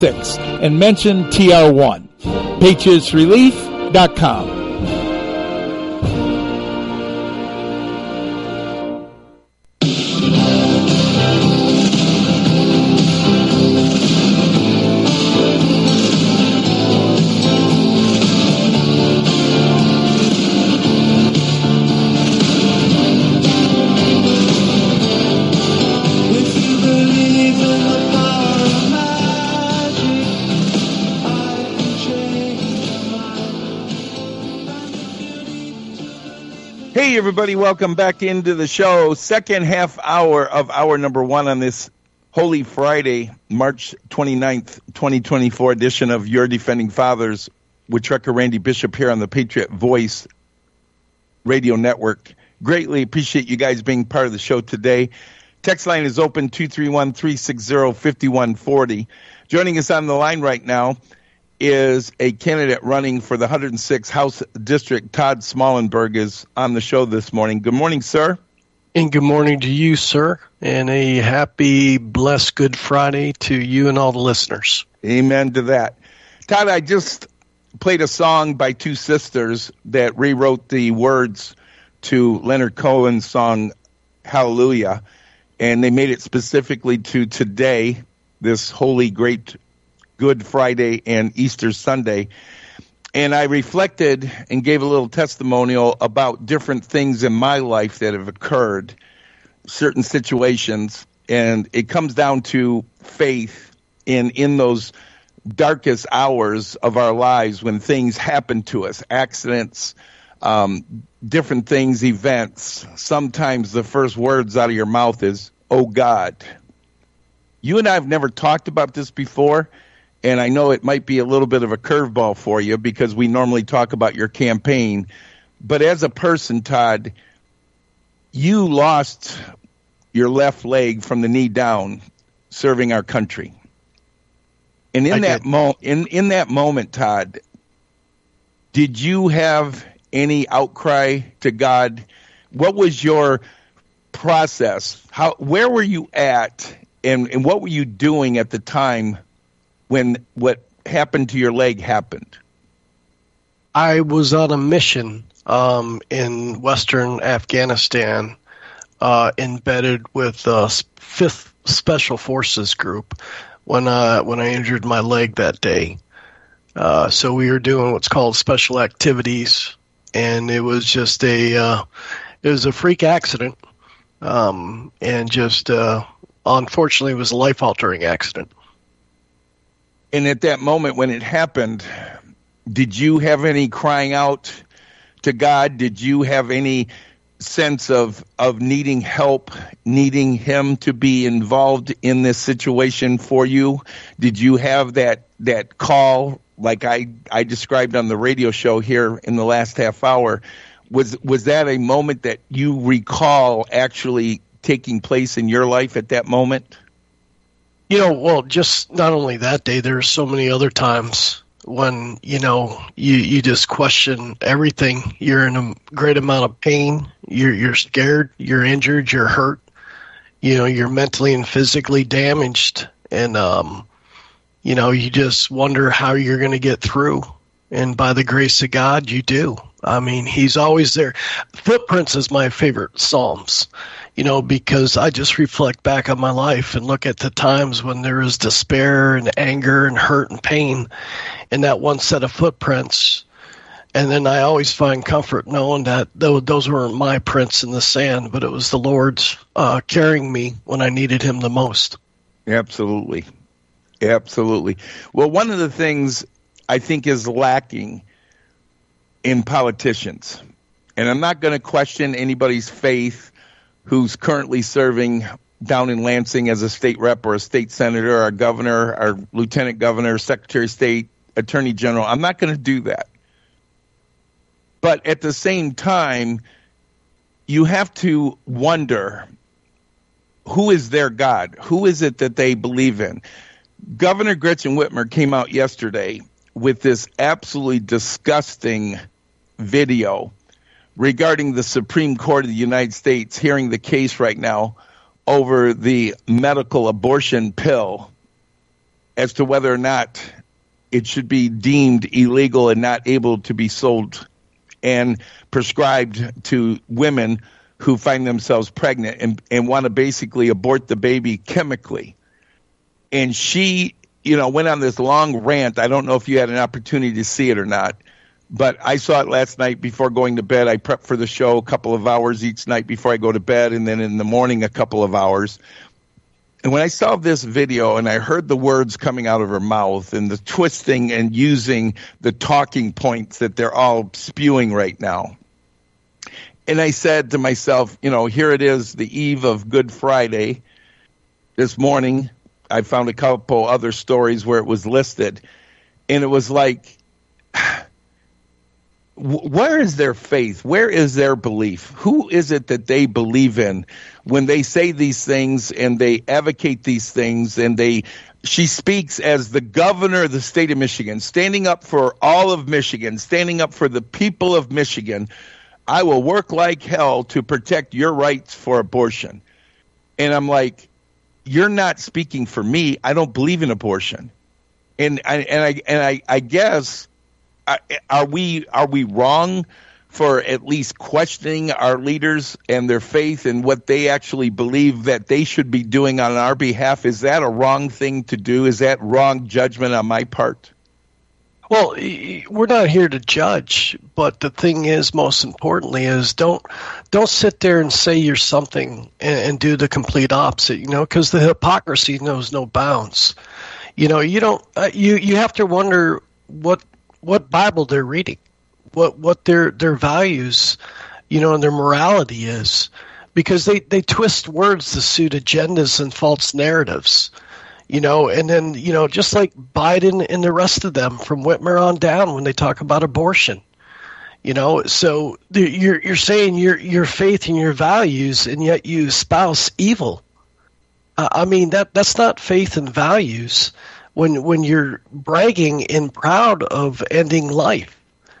and mention TR1. PatriotsRelief.com. Hey, everybody, welcome back into the show. Second half hour of hour number one on this Holy Friday, March 29th, 2024 edition of Your Defending Fathers with Trucker Randy Bishop here on the Patriot Voice Radio Network. Greatly appreciate you guys being part of the show today. Text line is open, 231-360-5140. Joining us on the line right now is a candidate running for the 106th House District. Todd Smallenberg is on the show this morning. Good morning, sir. And good morning to you, sir, and a happy, blessed Good Friday to you and all the listeners. Amen to that. Todd, I just played a song by two sisters that rewrote the words to Leonard Cohen's song, Hallelujah, and they made it specifically to today, this holy, great Good Friday and Easter Sunday. And I reflected and gave a little testimonial about different things in my life that have occurred, certain situations, and it comes down to faith in those darkest hours of our lives when things happen to us, accidents, different things, events. Sometimes the first words out of your mouth is, "Oh God." You and I have never talked about this before, and I know it might be a little bit of a curveball for you because we normally talk about your campaign. But as a person, Todd, you lost your left leg from the knee down serving our country. And in that moment, Todd, did you have any outcry to God? What was your process? Where were you at, and what were you doing at the time when what happened to your leg happened? I was on a mission in Western Afghanistan, embedded with the 5th Special Forces Group when I injured my leg that day. So we were doing what's called special activities, and it was just it was a freak accident, and just unfortunately it was a life-altering accident. And at that moment when it happened, did you have any crying out to God? Did you have any sense of needing help, needing him to be involved in this situation for you? Did you have that call like I described on the radio show here in the last half hour? Was that a moment that you recall actually taking place in your life at that moment? Well, just not only that day, there's so many other times when, you just question everything. You're in a great amount of pain. You're scared. You're injured. You're hurt. You're mentally and physically damaged. And, you just wonder how you're going to get through. And by the grace of God, you do. I mean, he's always there. Footprints is my favorite Psalms, because I just reflect back on my life and look at the times when there is despair and anger and hurt and pain in that one set of footprints. And then I always find comfort knowing that those weren't my prints in the sand, but it was the Lord's carrying me when I needed him the most. Absolutely. Absolutely. Well, one of the things I think is lacking in politicians, and I'm not going to question anybody's faith who's currently serving down in Lansing as a state rep or a state senator or a governor or lieutenant governor, secretary of state, attorney general. I'm not going to do that. But at the same time, you have to wonder, who is their God? Who is it that they believe in? Governor Gretchen Whitmer came out yesterday with this absolutely disgusting video regarding the Supreme Court of the United States hearing the case right now over the medical abortion pill. as to whether or not it should be deemed illegal and not able to be sold and prescribed to women who find themselves pregnant and want to basically abort the baby chemically. And she, went on this long rant. I don't know if you had an opportunity to see it or not, but I saw it last night before going to bed. I prep for the show a couple of hours each night before I go to bed, and then in the morning a couple of hours. And when I saw this video and I heard the words coming out of her mouth and the twisting and using the talking points that they're all spewing right now, and I said to myself, here it is, the eve of Good Friday. This morning, I found a couple other stories where it was listed, and it was like, where is their faith? Where is their belief? Who is it that they believe in when they say these things and they advocate these things? And she speaks as the governor of the state of Michigan, standing up for all of Michigan, standing up for the people of Michigan. I will work like hell to protect your rights for abortion. And I'm like, you're not speaking for me. I don't believe in abortion. And I guess, are we wrong for at least questioning our leaders and their faith and what they actually believe that they should be doing on our behalf? Is that a wrong thing to do? Is that wrong judgment on my part? Well, we're not here to judge, but the thing is, most importantly, is don't sit there and say you're something and do the complete opposite, because the hypocrisy knows no bounds. You don't. You have to wonder what Bible they're reading, what their values, and their morality is, because they twist words to suit agendas and false narratives. And then, just like Biden and the rest of them from Whitmer on down when they talk about abortion, so you're saying your faith and your values, and yet you espouse evil. That's not faith and values when you're bragging and proud of ending life.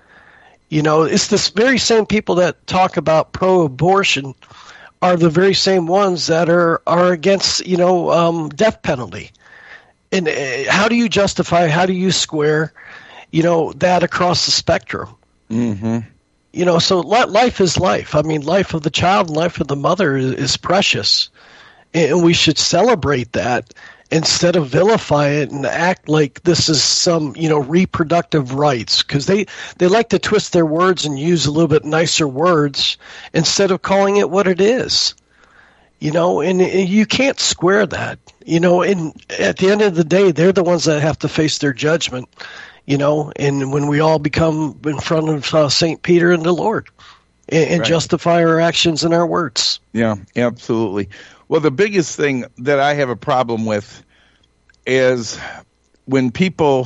It's this very same people that talk about pro-abortion are the very same ones that are against, death penalty. And how do you justify, how do you square, that across the spectrum? Mm-hmm. So life is life. Life of the child and life of the mother is precious. And we should celebrate that instead of vilify it and act like this is some, reproductive rights. Because they like to twist their words and use a little bit nicer words instead of calling it what it is. And you can't square that, and at the end of the day, they're the ones that have to face their judgment, and when we all become in front of St. Peter and the Lord and right. Justify our actions and our words. Yeah, absolutely. Well, the biggest thing that I have a problem with is when people,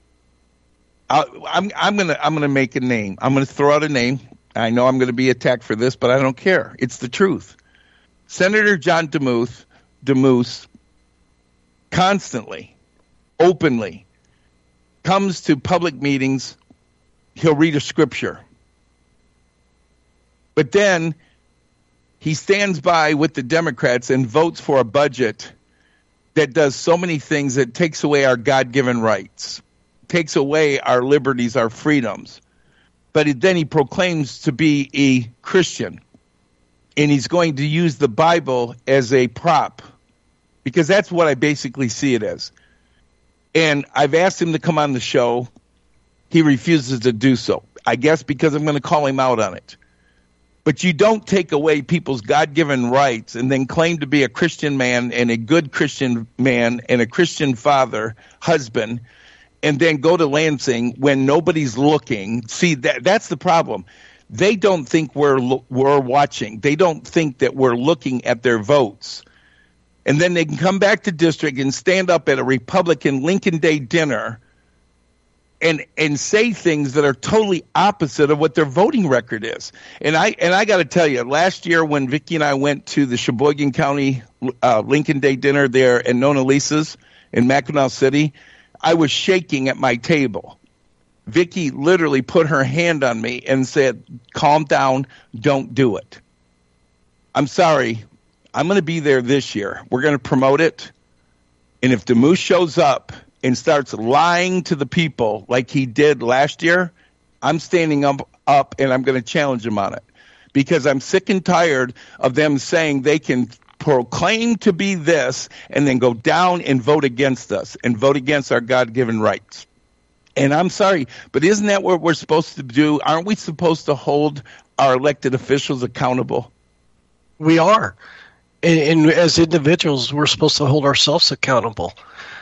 I'm gonna make a name. I'm going to throw out a name. I know I'm going to be attacked for this, but I don't care. It's the truth. Senator John Damoose constantly, openly, comes to public meetings. He'll read a scripture. But then he stands by with the Democrats and votes for a budget that does so many things that takes away our God-given rights, takes away our liberties, our freedoms. But then he proclaims to be a Christian. And he's going to use the Bible as a prop, because that's what I basically see it as. And I've asked him to come on the show. He refuses to do so, I guess because I'm going to call him out on it. But you don't take away people's God-given rights and then claim to be a Christian man and a good Christian man and a Christian father, husband, and then go to Lansing when nobody's looking. See, that's the problem. They don't think we're watching. They don't think that we're looking at their votes. And then they can come back to district and stand up at a Republican Lincoln Day dinner and say things that are totally opposite of what their voting record is. And I got to tell you, last year when Vicki and I went to the Sheboygan County Lincoln Day dinner there at Nona Lisa's in Mackinac City, I was shaking at my table. Vicki literally put her hand on me and said, calm down, don't do it. I'm sorry. I'm going to be there this year. We're going to promote it. And if Damoose shows up, and starts lying to the people like he did last year, I'm standing up and I'm going to challenge him on it, because I'm sick and tired of them saying they can proclaim to be this and then go down and vote against us and vote against our God-given rights. And I'm sorry, but isn't that what we're supposed to do? Aren't we supposed to hold our elected officials accountable? We are. And as individuals, we're supposed to hold ourselves accountable.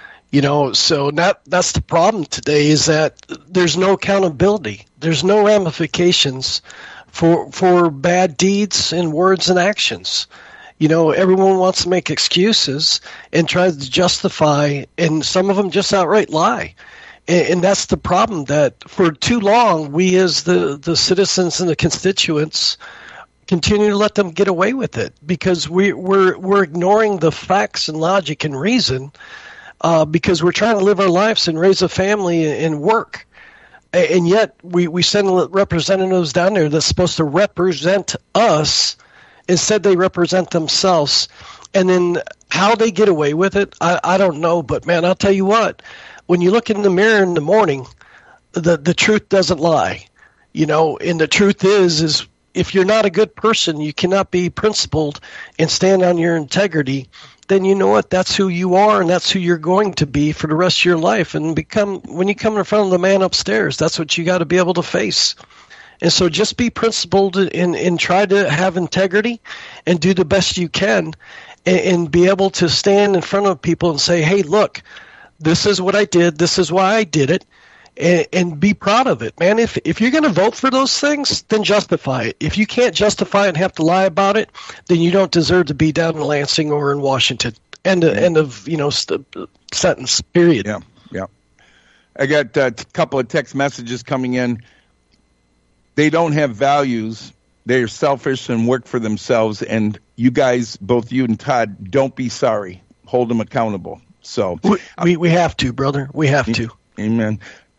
So that's the problem today, is that there's no accountability. There's no ramifications for bad deeds and words and actions. Everyone wants to make excuses and try to justify, and some of them just outright lie. And that's the problem, that for too long, we as the citizens and the constituents continue to let them get away with it, because we're ignoring the facts and logic and reason, because we're trying to live our lives and raise a family and work. And yet we send representatives down there that's supposed to represent us. Instead, they represent themselves. And then how they get away with it, I don't know. But, man, I'll tell you what, when you look in the mirror in the morning, the truth doesn't lie. And the truth is if you're not a good person, you cannot be principled and stand on your integrity, then you know what? That's who you are, and that's who you're going to be for the rest of your life. And when you come in front of the man upstairs, that's what you got to be able to face. And so just be principled and try to have integrity and do the best you can, and be able to stand in front of people and say, hey, look, this is what I did. This is why I did it. And be proud of it, man. If you're going to vote for those things, then justify it. If you can't justify it and have to lie about it, then you don't deserve to be down in Lansing or in Washington. End of sentence. Period. Yeah. I got a couple of text messages coming in. They don't have values. They're selfish and work for themselves. And you guys, both you and Todd, don't be sorry. Hold them accountable. So we have to, brother. We have to. Amen.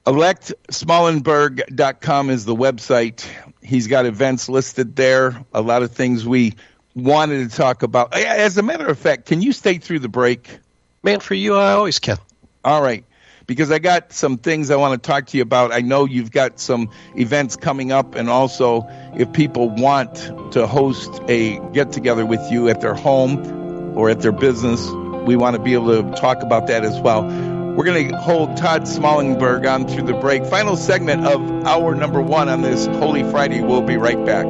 ElectSmallenberg.com is the website. He's got events listed there, a lot of things we wanted to talk about. As a matter of fact, can you stay through the break? Man, for you, I always can. All right, because I got some things I want to talk to you about. I know you've got some events coming up, and also if people want to host a get-together with you at their home or at their business, we want to be able to talk about that as well. We're going to hold Todd Smallenberg on through the break. Final segment of hour number 1 on this Holy Friday. We'll be right back.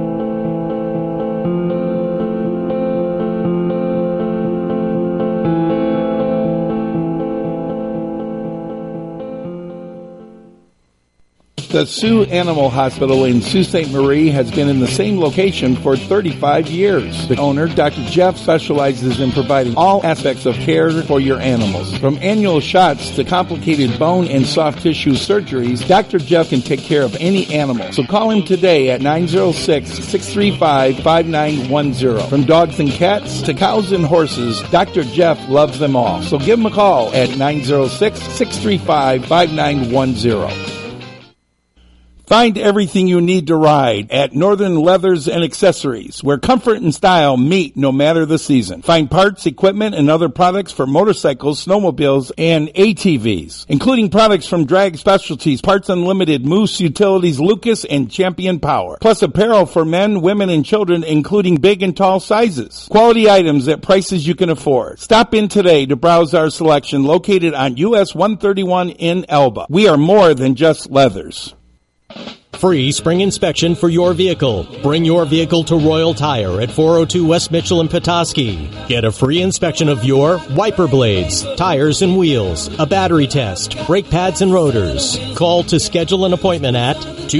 The Sioux Animal Hospital in Sault Ste. Marie has been in the same location for 35 years. The owner, Dr. Jeff, specializes in providing all aspects of care for your animals. From annual shots to complicated bone and soft tissue surgeries, Dr. Jeff can take care of any animal. So call him today at 906-635-5910. From dogs and cats to cows and horses, Dr. Jeff loves them all. So give him a call at 906-635-5910. Find everything you need to ride at Northern Leathers and Accessories, where comfort and style meet no matter the season. Find parts, equipment, and other products for motorcycles, snowmobiles, and ATVs, including products from Drag Specialties, Parts Unlimited, Moose Utilities, Lucas, and Champion Power. Plus apparel for men, women, and children, including big and tall sizes. Quality items at prices you can afford. Stop in today to browse our selection located on US 131 in Elba. We are more than just leathers. Free spring inspection for your vehicle. Bring your vehicle to Royal Tire at 402 West Mitchell and Petoskey. Get a free inspection of your wiper blades, tires and wheels, a battery test, brake pads and rotors. Call to schedule an appointment at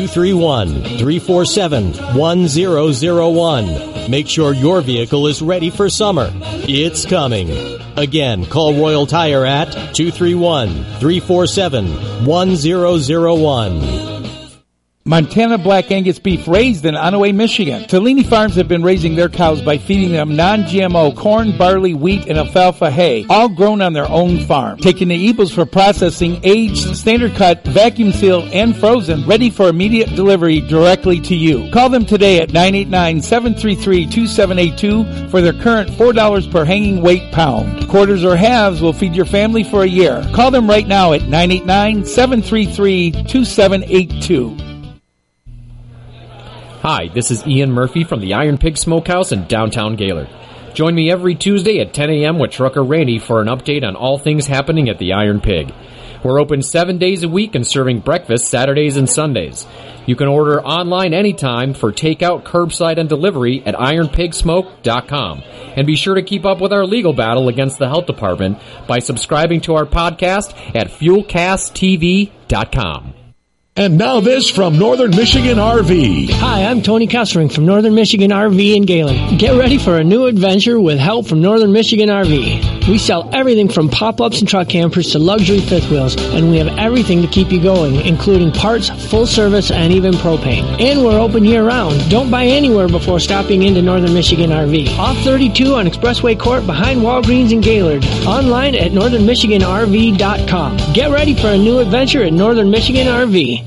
231-347-1001. Make sure your vehicle is ready for summer. It's coming. Again, call Royal Tire at 231-347-1001. Montana Black Angus beef raised in Onaway, Michigan. Tellini Farms have been raising their cows by feeding them non-GMO corn, barley, wheat, and alfalfa hay, all grown on their own farm. Taking the eagles for processing, aged, standard cut, vacuum sealed, and frozen, ready for immediate delivery directly to you. Call them today at 989-733-2782 for their current $4 per hanging weight pound. Quarters or halves will feed your family for a year. Call them right now at 989-733-2782. Hi, this is Ian Murphy from the Iron Pig Smokehouse in downtown Gaylord. Join me every Tuesday at 10 a.m. with Trucker Randy for an update on all things happening at the Iron Pig. We're open 7 days a week and serving breakfast Saturdays and Sundays. You can order online anytime for takeout, curbside, and delivery at ironpigsmoke.com. And be sure to keep up with our legal battle against the health department by subscribing to our podcast at fuelcasttv.com. And now this from Northern Michigan RV. Hi, I'm Tony Kessering from Northern Michigan RV in Gaylord. Get ready for a new adventure with help from Northern Michigan RV. We sell everything from pop-ups and truck campers to luxury fifth wheels, and we have everything to keep you going, including parts, full service, and even propane. And we're open year-round. Don't buy anywhere before stopping into Northern Michigan RV. Off 32 on Expressway Court behind Walgreens in Gaylord. Online at northernmichiganrv.com. Get ready for a new adventure at Northern Michigan RV.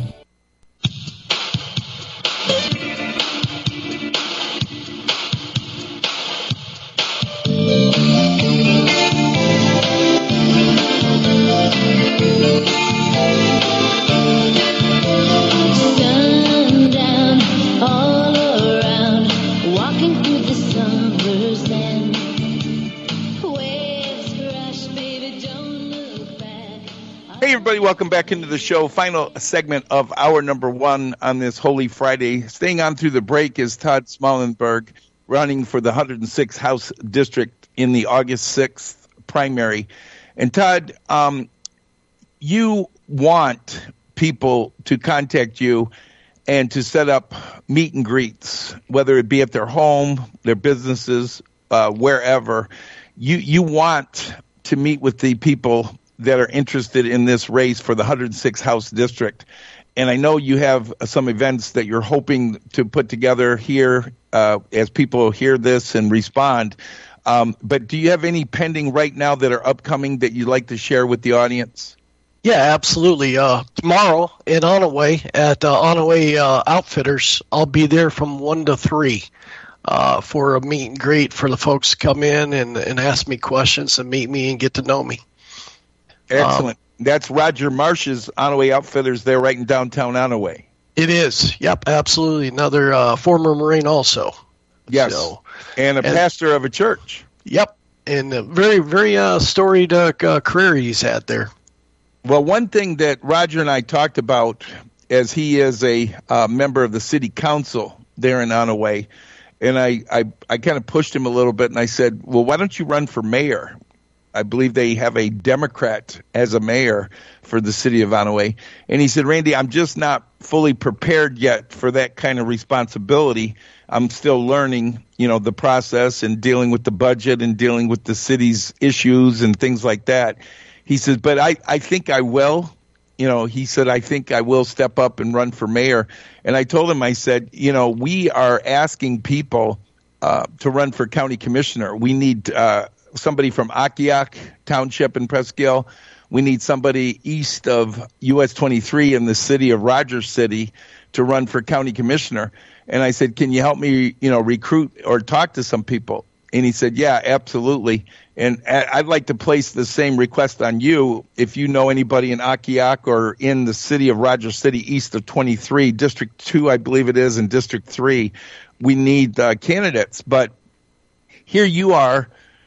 Hey everybody, welcome back into the show. Final segment of hour number one on this Holy Friday. Staying on through the break is Todd Smallenberg, running for the 106th House District in the August 6th primary. And Todd, you want people to contact you and to set up meet and greets, whether it be at their home, their businesses, wherever. You want to meet with the people that are interested in this race for the 106th House District. And I know you have some events that you're hoping to put together here as people hear this and respond. But do you have any pending right now that are upcoming that you'd like to share with the audience? Yeah, absolutely. Tomorrow in Onaway at Onaway Outfitters, I'll be there from 1 to 3 for a meet and greet for the folks to come in and ask me questions and meet me and get to know me. Excellent. That's Roger Marsh's Onaway Outfitters there right in downtown Onaway. It is. Yep, absolutely. Another former Marine also. Yes, and a pastor of a church. Yep, and a very, very storied career he's had there. Well, one thing that Roger and I talked about, as he is a member of the city council there in Onaway, and I kind of pushed him a little bit, and I said, well, why don't you run for mayor? I believe they have a Democrat as a mayor for the city of Onaway. And he said, Randy, I'm just not fully prepared yet for that kind of responsibility. I'm still learning, the process and dealing with the budget and dealing with the city's issues and things like that. He says, but I think I will. He said, I think I will step up and run for mayor. And I told him, I said, we are asking people to run for county commissioner. We need somebody from Akiak Township in Presque. We need somebody east of US 23 in the city of Rogers City to run for county commissioner. And I said, can you help me, recruit or talk to some people? And he said, yeah, absolutely. And I'd like to place the same request on you. If you know anybody in Akiak or in the city of Rogers City east of 23, District 2, I believe it is, and District 3, we need candidates. But here you are,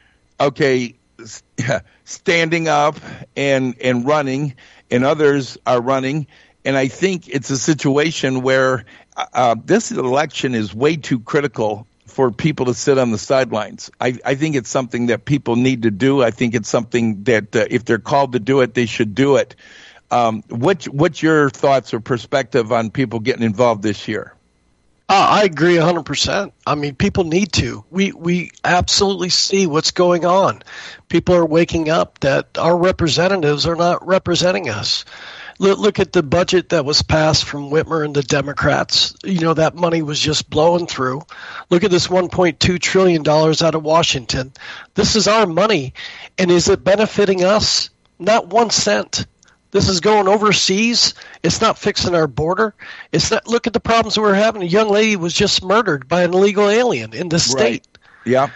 standing up and running, and others are running. And I think it's a situation where this election is way too critical for people to sit on the sidelines. I think it's something that people need to do. I think it's something that if they're called to do it, they should do it. What's your thoughts or perspective on people getting involved this year? I agree 100%. I mean, people need to. We absolutely see what's going on. People are waking up that our representatives are not representing us. Look at the budget that was passed from Whitmer and the Democrats. That money was just blowing through. Look at this $1.2 trillion out of Washington. This is our money. And is it benefiting us? Not 1 cent. This is going overseas. It's not fixing our border. It's not. Look at the problems we're having. A young lady was just murdered by an illegal alien in the state. Right. Yeah.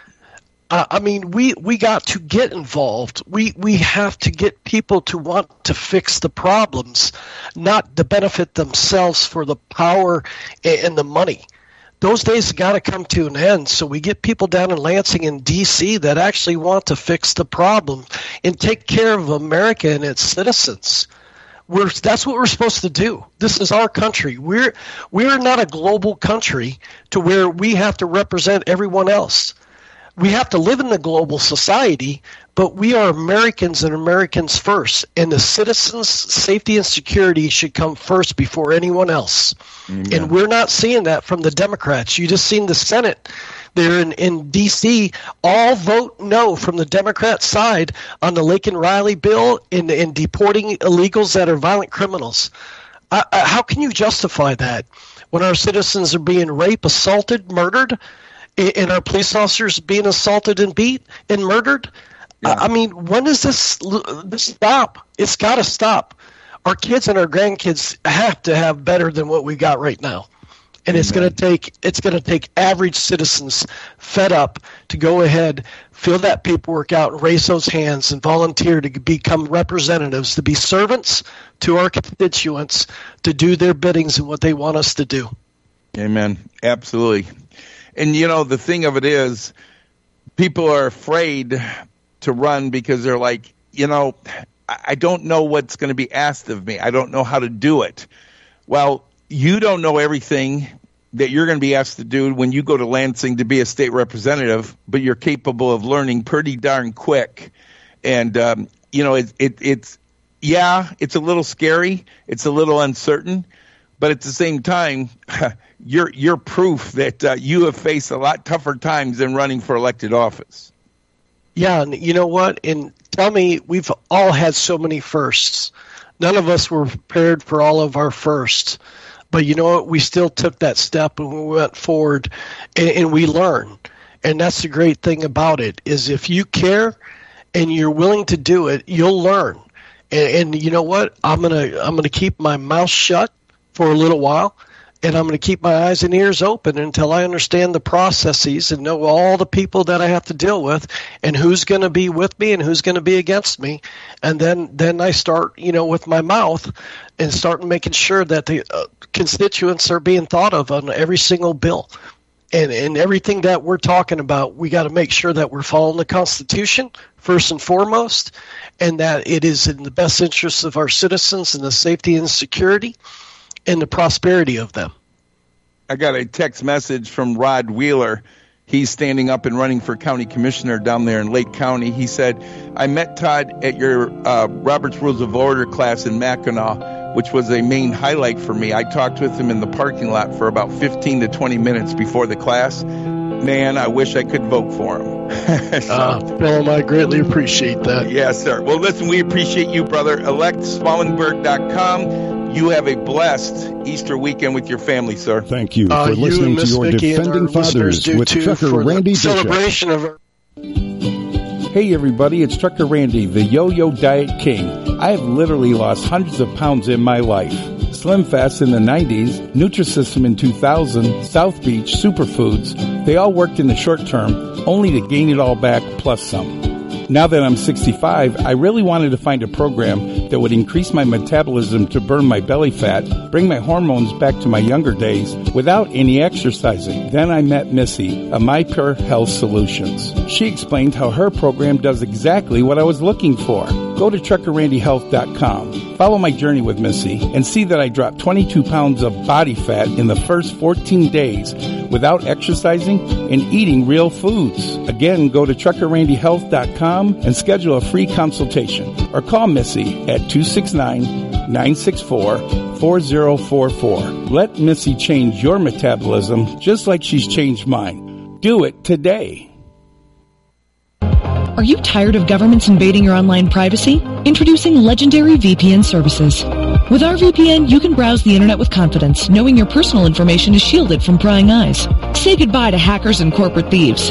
We got to get involved. We have to get people to want to fix the problems, not to benefit themselves for the power and the money. Those days got to come to an end. So we get people down in Lansing and D.C. that actually want to fix the problem and take care of America and its citizens. That's what we're supposed to do. This is our country. We're not a global country to where we have to represent everyone else. We have to live in the global society, but we are Americans and Americans first. And the citizens' safety and security should come first before anyone else. Mm-hmm. And we're not seeing that from the Democrats. You just seen the Senate there in D.C. all vote no from the Democrat side on the Laken Riley bill in deporting illegals that are violent criminals. How can you justify that when our citizens are being raped, assaulted, murdered? And our police officers being assaulted and beat and murdered? Yeah. When does this stop? It's got to stop. Our kids and our grandkids have to have better than what we got right now. And it's going to take average citizens fed up to go ahead, fill that paperwork out, and raise those hands and volunteer to become representatives, to be servants to our constituents, to do their biddings and what they want us to do. Amen. Absolutely. And, the thing of it is, people are afraid to run because they're like, I don't know what's going to be asked of me. I don't know how to do it. Well, you don't know everything that you're going to be asked to do when you go to Lansing to be a state representative, but you're capable of learning pretty darn quick. And, it's a little scary. It's a little uncertain. But at the same time, you're proof that you have faced a lot tougher times than running for elected office. Yeah, and you know what? And tell me, we've all had so many firsts. None of us were prepared for all of our firsts. But you know what? We still took that step and we went forward and we learned. And that's the great thing about it, is if you care and you're willing to do it, you'll learn. And you know what? I'm gonna keep my mouth shut for a little while, and I'm going to keep my eyes and ears open until I understand the processes and know all the people that I have to deal with and who's going to be with me and who's going to be against me. And then I start, with my mouth and start making sure that the constituents are being thought of on every single bill. And everything that we're talking about, we got to make sure that we're following the Constitution first and foremost, and that it is in the best interest of our citizens and the safety and security and the prosperity of them. I got a text message from Rod Wheeler. He's standing up and running for county commissioner down there in Lake County. He said, I met Todd at your Robert's Rules of Order class in Mackinac, which was a main highlight for me. I talked with him in the parking lot for about 15 to 20 minutes before the class. Man, I wish I could vote for him. Bill, I greatly appreciate that. Yes, sir. Well, listen, we appreciate you, brother. ElectSmallenberg.com. You have a blessed Easter weekend with your family, sir. Thank you for listening to your Defending Fathers with Trucker Randy Bishop. Celebration of Hey everybody, it's Trucker Randy, the Yo-Yo Diet King. I have literally lost hundreds of pounds in my life. Slim Fast in the 90s, Nutrisystem in 2000, South Beach, Superfoods, they all worked in the short term, only to gain it all back plus some. Now that I'm 65, I really wanted to find a program that would increase my metabolism to burn my belly fat, bring my hormones back to my younger days without any exercising. Then I met Missy of My Pure Health Solutions. She explained how her program does exactly what I was looking for. Go to TruckerRandyHealth.com. Follow my journey with Missy and see that I dropped 22 pounds of body fat in the first 14 days without exercising and eating real foods. Again, go to TruckerRandyHealth.com and schedule a free consultation or call Missy at 269-964-4044. Let Missy change your metabolism just like she's changed mine. Do it today. Are you tired of governments invading your online privacy? Introducing legendary VPN services. With our VPN, you can browse the internet with confidence, knowing your personal information is shielded from prying eyes. Say goodbye to hackers and corporate thieves.